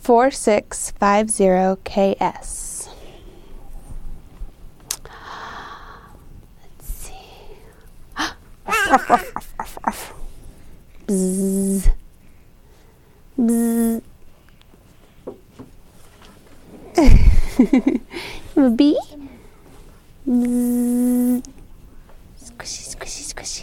4650KS. Let's see. Ruff, ruff, ruff, ruff, ruff. Bzz. Bzz. A bee? Bzz. Squishy, squishy, squishy.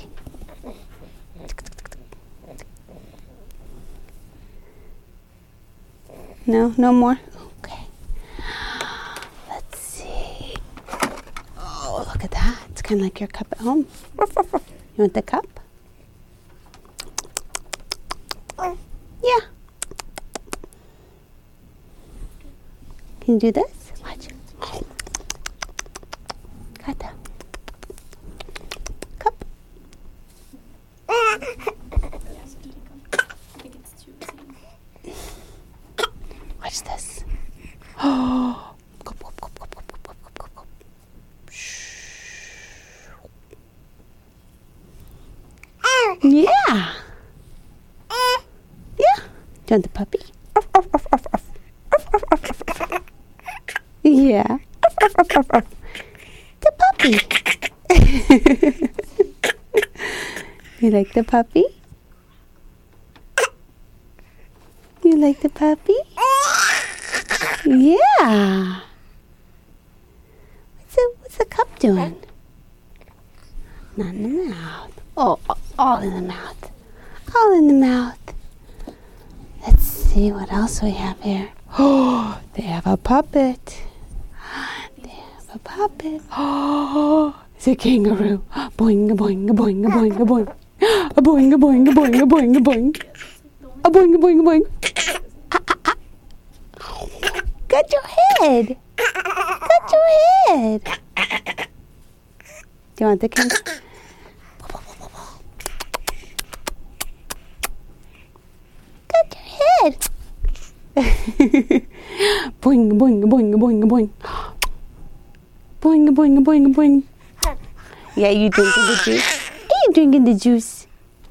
No, no more? Okay. Let's see. Oh, look at that. It's kind of like your cup at home. You want the cup? Yeah. Can you do this? Watch. Got that. Cup. Watch this. Oh. Cup, cup, cup, cup, cup, cup, cup, cup, cup. Yeah. Yeah. Do you want the puppy? Yeah. The puppy. You like the puppy? You like the puppy? Yeah. What's the cup doing? Not in the mouth. Oh, all in the mouth. All in the mouth. Let's see what else we have here. Oh, they have a puppet. They have a puppet. Oh, it's a kangaroo. Boing, a boing, a boing, a boing, a boing. A boing, a boing, a boing, a boing, a boing. A boing, a boing, a boing. Got your head. Got your head. Do you want the kangaroo? Got your head. Boing, boing, boing, boing, boing. Boing, boing, boing, boing. Yeah, you drinking the juice? Are you drinking the juice?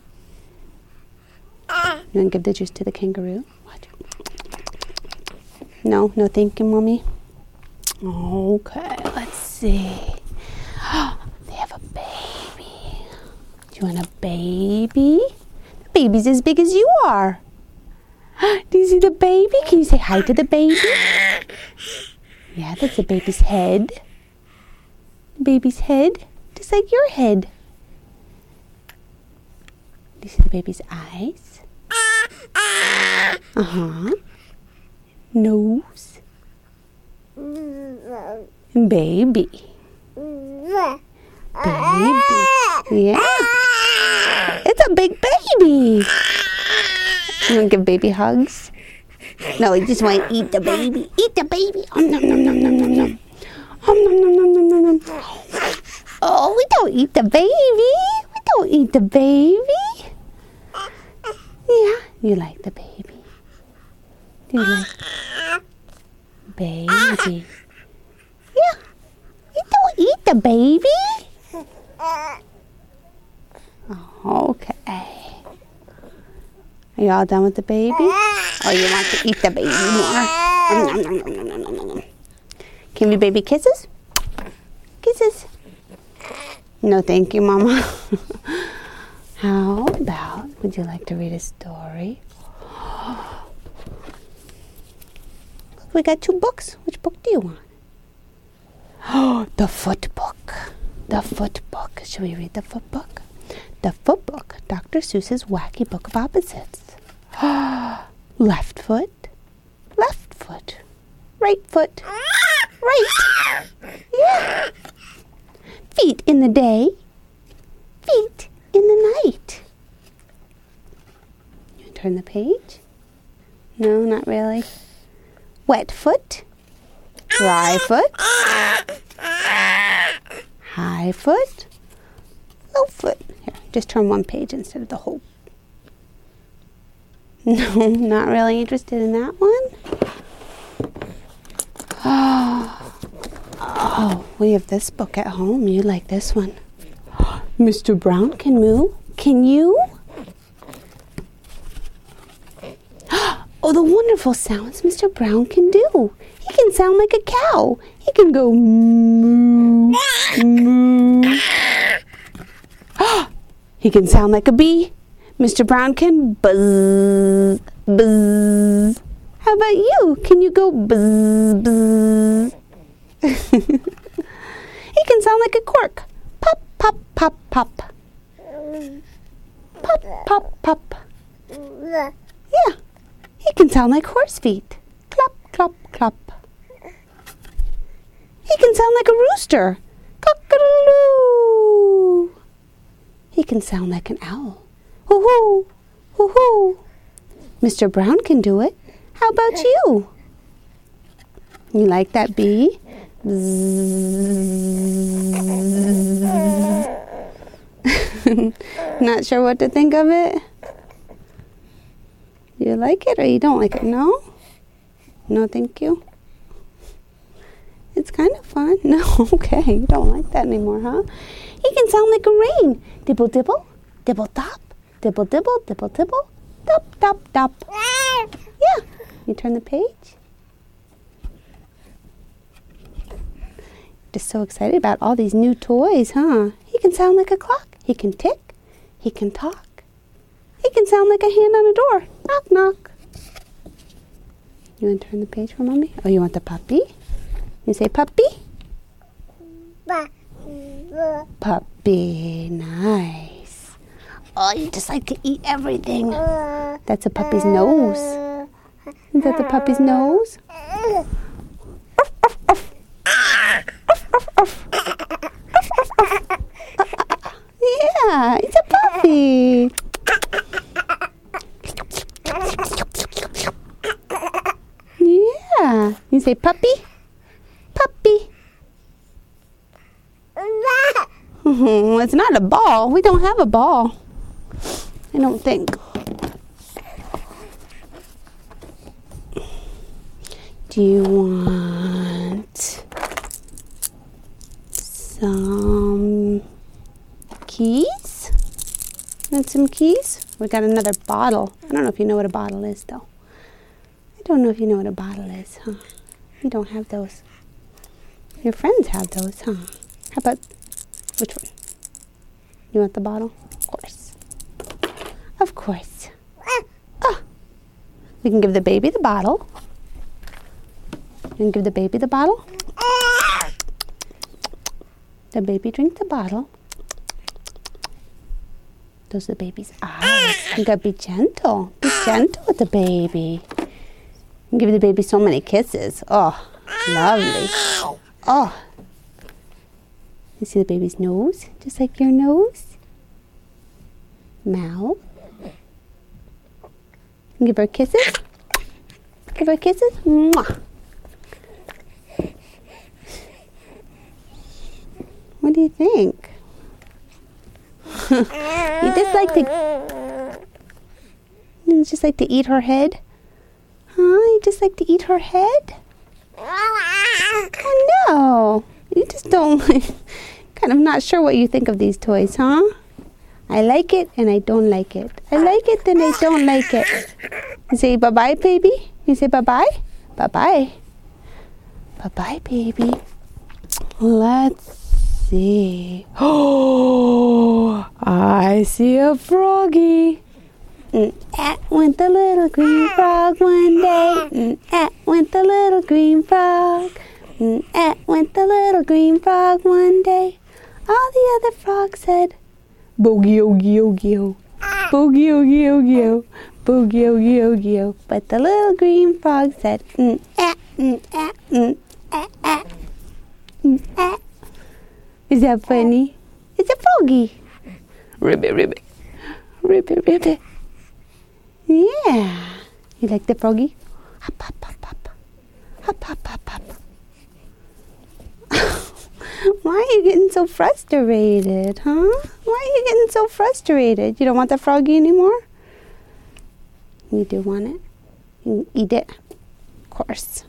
You want to give the juice to the kangaroo? Watch. No, no thank you, Mommy. Okay, let's see. They have a baby. Do you want a baby? The baby's as big as you are. Do you see the baby? Can you say hi to the baby? Yeah, that's the baby's head. The baby's head, just like your head. Do you see the baby's eyes? Uh-huh. Nose. Baby. Baby. Yeah. It's a big baby. You want to give baby hugs? No, you just want to eat the baby. Eat the baby. Nom nom nom nom nom nom nom. Nom nom nom nom nom nom nom. Oh, we don't eat the baby. We don't eat the baby. Yeah, you like the baby. Do you like baby? Yeah, you don't eat the baby. Okay. Are you all done with the baby? Or you want to eat the baby more? Give me baby kisses? Kisses. No, thank you, Mama. How about, would you like to read a story? Look, we got 2 books. Which book do you want? Oh, the Foot Book. The Foot Book. Should we read the Foot Book? The Foot Book, Dr. Seuss's wacky book of opposites. Left foot, left foot, right foot, right. Yeah. Feet in the day, feet in the night. You turn the page? No, not really. Wet foot, dry foot, high foot, low foot. Here, just turn one page instead of the whole. No, not really interested in that one. Oh, we have this book at home. You like this one. Mr. Brown can moo. Can you? Oh, the Wonder wonderful sounds Mr. Brown can do. He can sound like a cow. He can go moo, moo. He can sound like a bee. Mr. Brown can buzz, buzz. How about you? Can you go buzz, buzz? He can sound like a cork. Pop, pop, pop, pop. Pop, pop, pop. Yeah, he can sound like horse feet. Clop, clop, clop. He can sound like a rooster. Cock-a-doodle-doo. He can sound like an owl. Hoo-hoo, hoo-hoo. Mr. Brown can do it. How about you? You like that bee? Not sure what to think of it? You like it or you don't like it? No? No, thank you. It's kind of fun. No, okay. You don't like that anymore, huh? He can sound like a rain. Dibble, dibble, dibble, dop. Dibble, dibble, dibble, dibble. Dop, dop, dop. Yeah. You turn the page. Just so excited about all these new toys, huh? He can sound like a clock. He can tick. He can talk. He can sound like a hand on a door. Knock, knock. You want to turn the page for Mommy? Oh, you want the puppy? You say puppy? Puppy. Nice. Oh, you just like to eat everything. That's a puppy's nose. Is that the puppy's nose? Yeah, it's a puppy. Yeah. You say puppy? Puppy. It's not a ball. We don't have a ball. I don't think. Do you want some keys? Want some keys? We got another bottle. I don't know if you know what a bottle is, though. I don't know if you know what a bottle is, huh? You don't have those. Your friends have those, huh? How about, which one? You want the bottle? Of course. Of course. Oh. We can give the baby the bottle. You can give the baby the bottle. The baby drink the bottle. Those are the baby's eyes. You gotta be gentle. Be gentle with the baby. You give the baby so many kisses. Oh, lovely. Oh. You see the baby's nose? Just like your nose. Mouth. You give her kisses. Give her kisses. Mwah. What do you think? You just like to eat her head? Huh? You just like to eat her head? Oh no. You just don't kind of not sure what you think of these toys, huh? I like it and I don't like it. I like it and I don't like it. You say bye-bye, baby? You say bye-bye? Bye-bye. Bye-bye, baby. Let's see. Oh, I see a froggy. At went the little green frog one day. At went the little green frog. At went the little green frog one day. All the other frogs said, boogie oogie oogie oo. Boogie oogie oogie oo. Boogie oogie oogie oo. But the little green frog said, Is that funny? It's a froggy. Ribbit, ribbit. Ribbit, ribbit. Yeah. You like the froggy? Hop, hop, hop, hop. Hop, hop, hop, hop. Why are you getting so frustrated, huh? Why are you getting so frustrated? You don't want the froggy anymore? You do want it? You can eat it? Of course.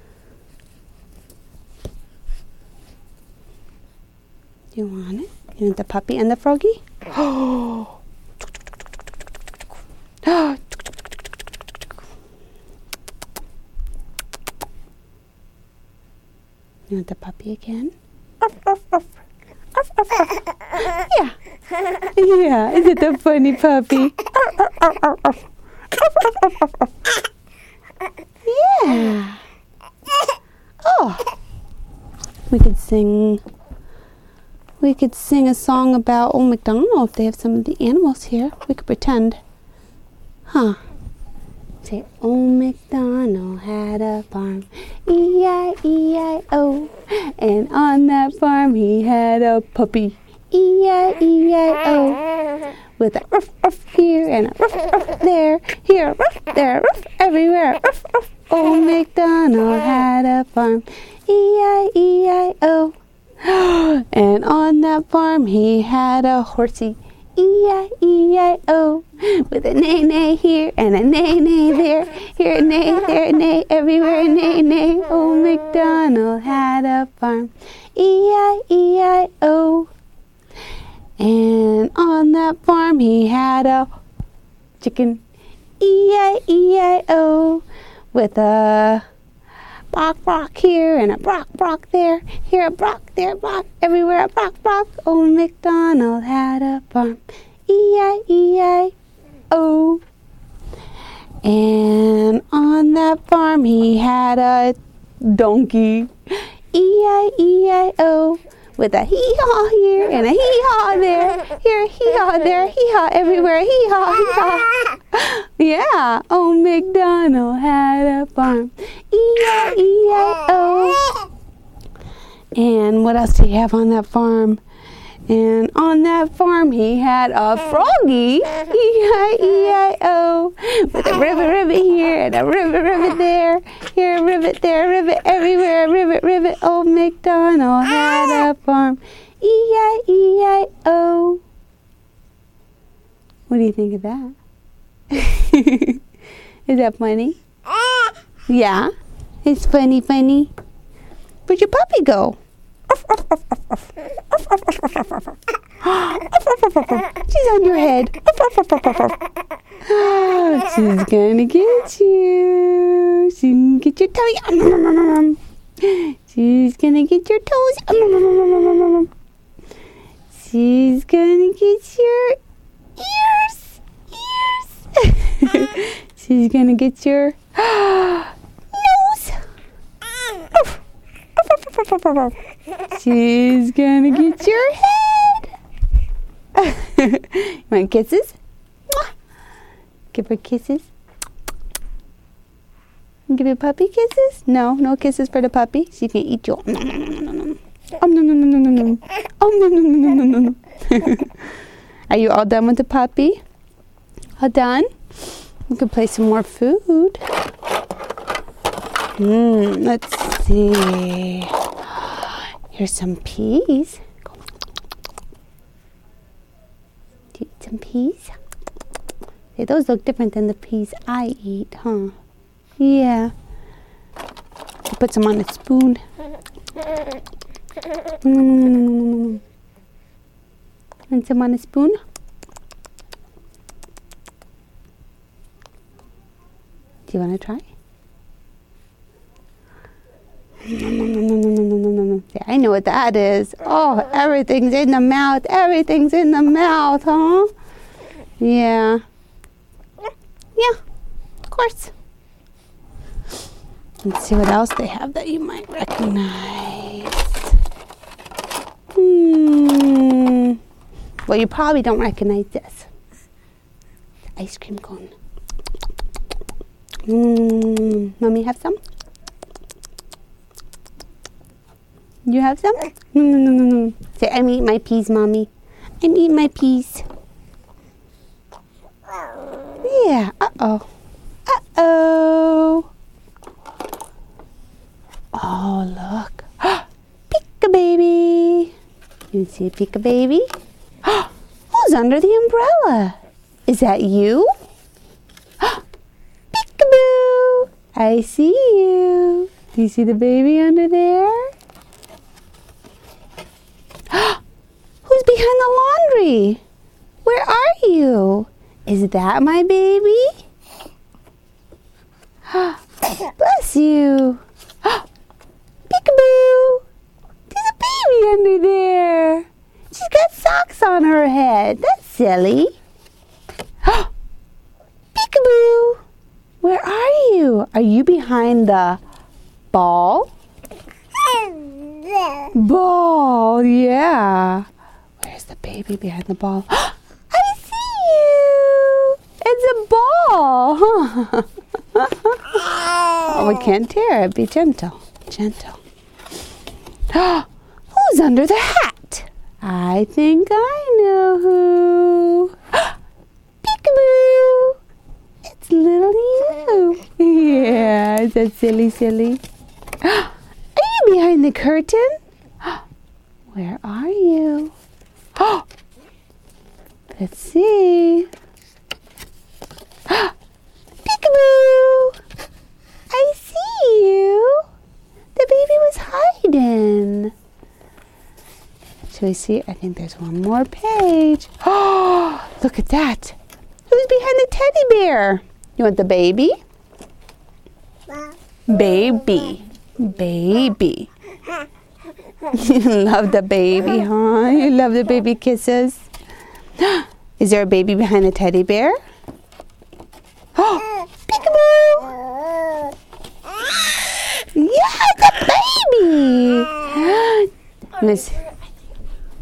You want it? You want the puppy and the froggy? Oh! You want the puppy again? Ruff, ruff, ruff. Ruff, ruff, ruff. Yeah. Yeah, isn't it a funny puppy? Yeah. Oh. We could sing a song about Old MacDonald if they have some of the animals here. We could pretend. Huh. Say, Old MacDonald had a farm, E-I-E-I-O. And on that farm he had a puppy, E-I-E-I-O. With a ruff, ruff here and a ruff, ruff there. Here, ruff, there, ruff, everywhere. Ruff, ruff. Old MacDonald had a farm, E-I-E-I-O. And on that farm he had a horsey, E-I-E-I-O. With a neigh-neigh here and a neigh-neigh there. Here a neigh, there a neigh, everywhere a neigh-neigh. Old MacDonald had a farm, E-I-E-I-O. And on that farm he had a chicken, E-I-E-I-O. With a brock, brock here and a brock, brock there. Here a brock, there a brock, everywhere a brock, brock. Old MacDonald had a farm, E-I-E-I-O. And on that farm he had a donkey, E-I-E-I-O. With a hee-haw here and a hee-haw there. Here a hee-haw, there a hee-haw, everywhere a hee-haw, hee-haw. Yeah, Old MacDonald had a farm, E-I-E-I-O. And what else did he have on that farm? And on that farm he had a froggy, E-I-E-I-O. With a ribbit here and a ribbit there. Here a ribbit, there a ribbit, everywhere a ribbit. Old MacDonald had a farm, E-I-E-I-O. What do you think of that? Is that funny? Yeah, it's funny. Where'd your puppy go? She's on your head. She's gonna get you. She's gonna get your tummy. She's gonna get your toes. She's gonna get your ears. She's gonna get your nose. She's gonna get your head. You want kisses? Give her kisses. Give your puppy kisses? No kisses for the puppy. She's gonna eat you. Are you all done with the puppy? All done? We can play some more food. Let's see. Here's some peas. Do you eat some peas? Hey, those look different than the peas I eat, huh? Yeah. I'll put some on a spoon. And some on a spoon. Do you want to try? Yeah, I know what that is. Oh, everything's in the mouth. Everything's in the mouth, huh? Yeah. Yeah, of course. Let's see what else they have that you might recognize. Well, you probably don't recognize this. Ice cream cone. Mommy have some? You have some? No. Say, I'm eating my peas, Mommy. I'm eating my peas. Yeah, uh-oh. Oh, look. Pika baby. You see a Pika baby? Who's under the umbrella? Is that you? Peekaboo! I see you. Do you see the baby under there? Who's behind the laundry? Where are you? Is that my baby? Bless you. Peekaboo! her head. That's silly. Peekaboo! Where are you? Are you behind the ball? Ball, yeah. Where's the baby behind the ball? I see you! It's a ball! Oh, we can't tear it. Be gentle. Gentle. Who's under the hat? I think I know who. Peekaboo! It's little you. Yeah, is that silly? Are you behind the curtain? Where are you? Let's see. Peekaboo! I see you. The baby was hiding. Shall we see? I think there's one more page. Oh, look at that. Who's behind the teddy bear? You want the baby? Baby. Baby. You love the baby, huh? You love the baby kisses. Is there a baby behind the teddy bear? Oh, peekaboo! Yeah, the baby! Miss.